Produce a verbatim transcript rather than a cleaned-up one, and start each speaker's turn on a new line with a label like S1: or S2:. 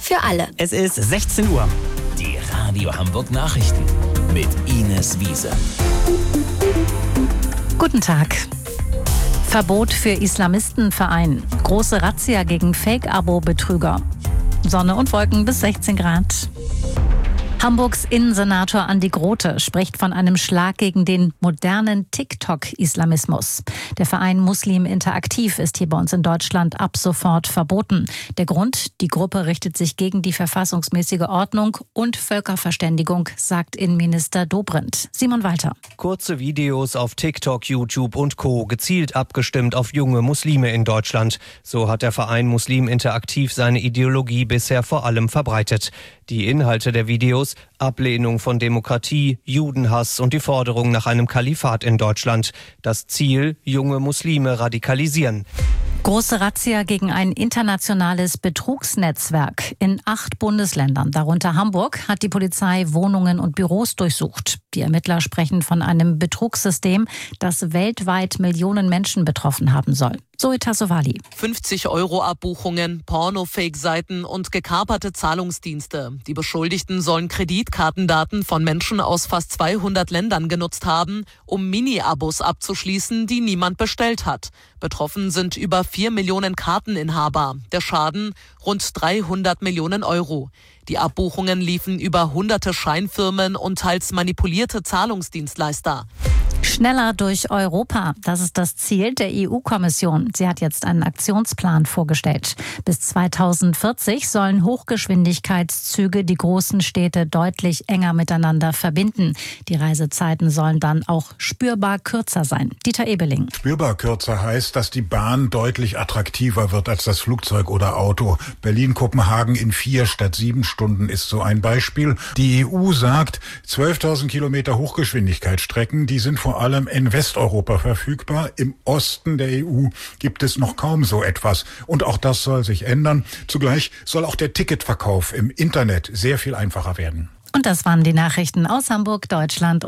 S1: für alle.
S2: Es ist sechzehn Uhr.
S3: Die Radio Hamburg Nachrichten mit Ines Wiese.
S4: Guten Tag. Verbot für Islamistenverein. Große Razzia gegen Fake-Abo-Betrüger. Sonne und Wolken bis sechzehn Grad. Hamburgs Innensenator Andi Grote spricht von einem Schlag gegen den modernen TikTok-Islamismus. Der Verein Muslim Interaktiv ist hier bei uns in Deutschland ab sofort verboten. Der Grund, die Gruppe richtet sich gegen die verfassungsmäßige Ordnung und Völkerverständigung, sagt Innenminister Dobrindt. Simon Walter.
S5: Kurze Videos auf TikTok, YouTube und Co. gezielt abgestimmt auf junge Muslime in Deutschland. So hat der Verein Muslim Interaktiv seine Ideologie bisher vor allem verbreitet. Die Inhalte der Videos: Ablehnung von Demokratie, Judenhass und die Forderung nach einem Kalifat in Deutschland. Das Ziel: junge Muslime radikalisieren.
S4: Große Razzia gegen ein internationales Betrugsnetzwerk. In acht Bundesländern, darunter Hamburg, hat die Polizei Wohnungen und Büros durchsucht. Die Ermittler sprechen von einem Betrugssystem, das weltweit Millionen Menschen betroffen haben soll. Zoe Tassovali.
S6: fünfzig Euro Abbuchungen, Porno-Fake-Seiten und gekaperte Zahlungsdienste. Die Beschuldigten sollen Kreditkartendaten von Menschen aus fast zweihundert Ländern genutzt haben, um Mini-Abos abzuschließen, die niemand bestellt hat. Betroffen sind über vier Millionen Karteninhaber. Der Schaden rund dreihundert Millionen Euro. Die Abbuchungen liefen über hunderte Scheinfirmen und teils manipulierte Zahlungsdienstleister.
S4: Schneller durch Europa, das ist das Ziel der E U-Kommission. Sie hat jetzt einen Aktionsplan vorgestellt. Bis zweitausendvierzig sollen Hochgeschwindigkeitszüge die großen Städte deutlich enger miteinander verbinden. Die Reisezeiten sollen dann auch spürbar kürzer sein. Dieter Ebeling.
S7: Spürbar kürzer heißt, dass die Bahn deutlich attraktiver wird als das Flugzeug oder Auto. Berlin-Kopenhagen in vier statt sieben Stunden ist so ein Beispiel. Die E U sagt, zwölftausend Kilometer Hochgeschwindigkeitsstrecken, die sind vor allem in Westeuropa verfügbar. Im Osten der E U gibt es noch kaum so etwas. Und auch das soll sich ändern. Zugleich soll auch der Ticketverkauf im Internet sehr viel einfacher werden.
S4: Und das waren die Nachrichten aus Hamburg, Deutschland.